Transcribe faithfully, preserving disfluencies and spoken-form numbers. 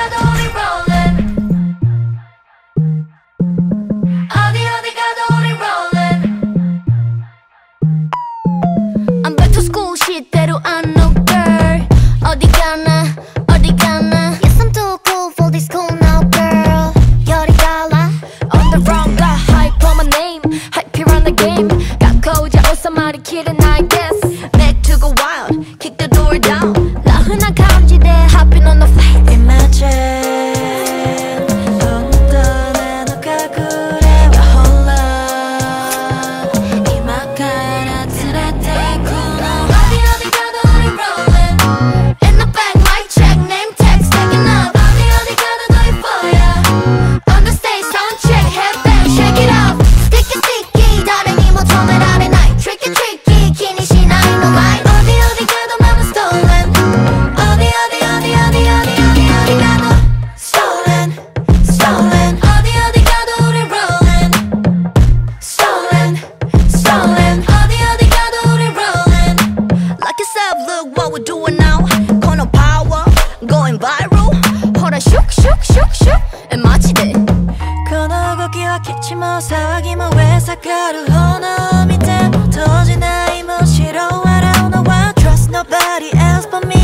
가도 우리 rolling. 어디 어디 가도 우리 rolling. I'm back to school 시대로 I know girl. 어디 가나 어디 가나. Yes I'm too cool for this school now girl. 열이 달라 on the wrong guy. Hype for my name, hype here on the game. 가까우자 오사마리 길은 I guess. Back to go wild, kick the door down. 나 흔한 감지대 hopping on the flight. Imagine 너는 떠나 너가 그래 Your whole love 이만 갈아들었대구나 어디 어디 가도 우리 rolling. In the back mic check name tag stacking up. 어디 어디 가도 더 예뻐야. On the stage sound check headbang shake it up. Sticky sticky 다른 이모처럼 아래 night. Tricky tricky 기니시 나이 no right. 어디 어디 가도 맘은 stolen. 어디 어디 어디 어디 어디 어디 어디 가도 stolen stolen. 어디 어디 가도 우리 rolling. Stolen stolen. 어디 어디 가도 우리 rolling. Like yourself, look what we're doing now. Corner power, going viral. hold on, shook, shook, shook, shook. And 마치대. 건너고 기억했지 뭐 사와기 뭐 회사 가루 하나 밑에 터진 나이 뭐 싫어 I don't know why trust nobody else but me